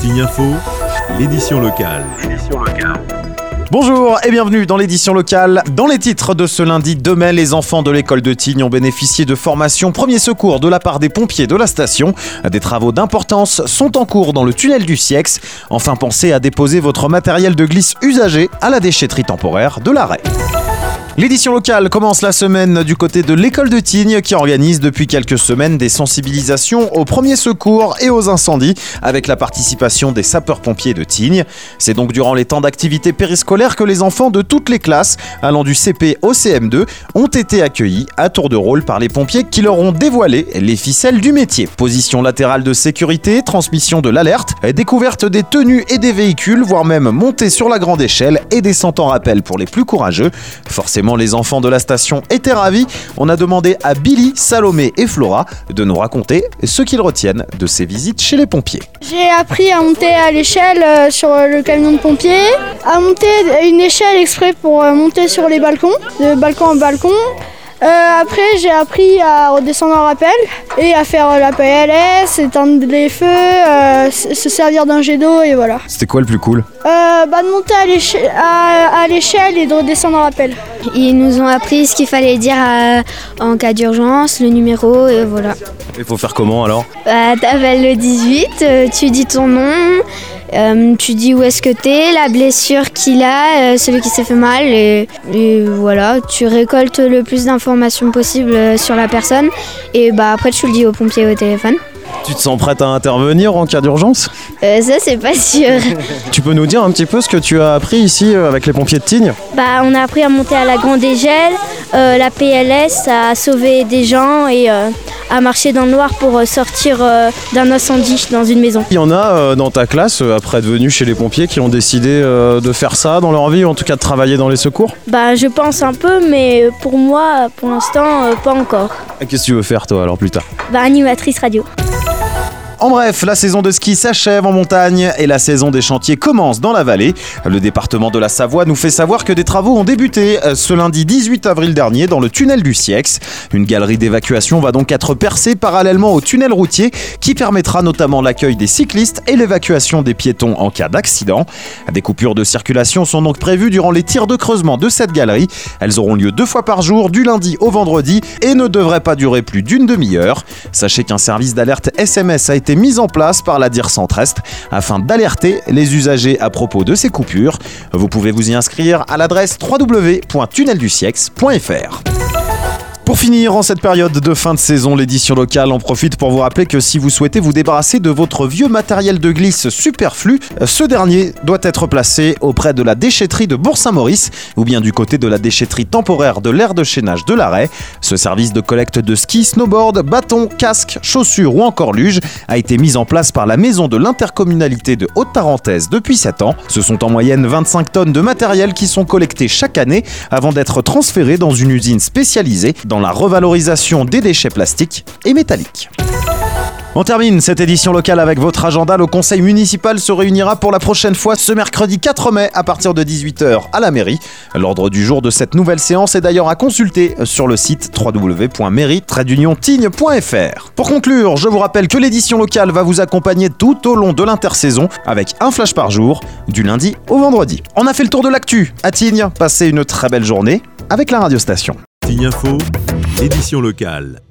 Tignes Info, l'édition locale. Bonjour et bienvenue dans l'édition locale. Dans les titres de ce lundi 2 mai, les enfants de l'école de Tignes ont bénéficié de formations premiers secours de la part des pompiers de la station. Des travaux d'importance sont en cours dans le tunnel du Siex. Enfin, pensez à déposer votre matériel de glisse usagé à la déchetterie temporaire de l'Arrêt. L'édition locale commence la semaine du côté de l'école de Tignes qui organise depuis quelques semaines des sensibilisations aux premiers secours et aux incendies avec la participation des sapeurs-pompiers de Tignes. C'est donc durant les temps d'activité périscolaire que les enfants de toutes les classes, allant du CP au CM2, ont été accueillis à tour de rôle par les pompiers qui leur ont dévoilé les ficelles du métier. Position latérale de sécurité, transmission de l'alerte, découverte des tenues et des véhicules, voire même montée sur la grande échelle et descente en rappel pour les plus courageux. Forcément, les enfants de la station étaient ravis. On a demandé à Billy, Salomé et Flora de nous raconter ce qu'ils retiennent de ces visites chez les pompiers. J'ai appris à monter à l'échelle sur le camion de pompiers, à monter une échelle exprès pour monter sur les balcons, de balcon en balcon. Après, j'ai appris à redescendre en rappel et à faire la PLS, éteindre les feux, se servir d'un jet d'eau et voilà. C'était quoi le plus cool ? De monter à l'échelle et de redescendre en rappel. Ils nous ont appris ce qu'il fallait dire en cas d'urgence, le numéro et voilà. Il faut faire comment alors ? T'appelles le 18, tu dis ton nom, tu dis où est-ce que t'es, la blessure qu'il a, celui qui s'est fait mal et voilà, tu récoltes le plus d'informations possible sur la personne et après tu le dis au pompier au téléphone. Tu te sens prête à intervenir en cas d'urgence ? Ça c'est pas sûr. Tu peux nous dire un petit peu ce que tu as appris ici avec les pompiers de Tignes ? On a appris à monter à la grande échelle, la PLS, à sauver des gens et à marcher dans le noir pour sortir d'un incendie dans une maison. Il y en a dans ta classe, après être venus chez les pompiers, qui ont décidé de faire ça dans leur vie, ou en tout cas de travailler dans les secours ? Je pense un peu, mais pour moi, pour l'instant, pas encore. Et qu'est-ce que tu veux faire toi alors plus tard ? Animatrice radio. En bref, la saison de ski s'achève en montagne et la saison des chantiers commence dans la vallée. Le département de la Savoie nous fait savoir que des travaux ont débuté ce lundi 18 avril dernier dans le tunnel du Siex. Une galerie d'évacuation va donc être percée parallèlement au tunnel routier qui permettra notamment l'accueil des cyclistes et l'évacuation des piétons en cas d'accident. Des coupures de circulation sont donc prévues durant les tirs de creusement de cette galerie. Elles auront lieu 2 fois par jour, du lundi au vendredi et ne devraient pas durer plus d'une demi-heure. Sachez qu'un service d'alerte SMS a été mise en place par la DIR Centre-Est afin d'alerter les usagers à propos de ces coupures. Vous pouvez vous y inscrire à l'adresse www.tunneldusiex.fr. Pour finir, en cette période de fin de saison, l'édition locale en profite pour vous rappeler que si vous souhaitez vous débarrasser de votre vieux matériel de glisse superflu, ce dernier doit être placé auprès de la déchetterie de Bourg-Saint-Maurice ou bien du côté de la déchetterie temporaire de l'aire de chaînage de l'Arrêt. Ce service de collecte de ski, snowboard, bâtons, casques, chaussures ou encore luge a été mis en place par la maison de l'intercommunalité de Haute-Tarentaise depuis 7 ans. Ce sont en moyenne 25 tonnes de matériel qui sont collectés chaque année avant d'être transférés dans une usine spécialisée dans la revalorisation des déchets plastiques et métalliques. On termine cette édition locale avec votre agenda. Le conseil municipal se réunira pour la prochaine fois ce mercredi 4 mai à partir de 18h à la mairie. L'ordre du jour de cette nouvelle séance est d'ailleurs à consulter sur le site www.mairie-tignes.fr. Pour conclure, je vous rappelle que l'édition locale va vous accompagner tout au long de l'intersaison avec un flash par jour du lundi au vendredi. On a fait le tour de l'actu à Tignes. Passez une très belle journée avec la radiostation. Tignes Info, édition locale.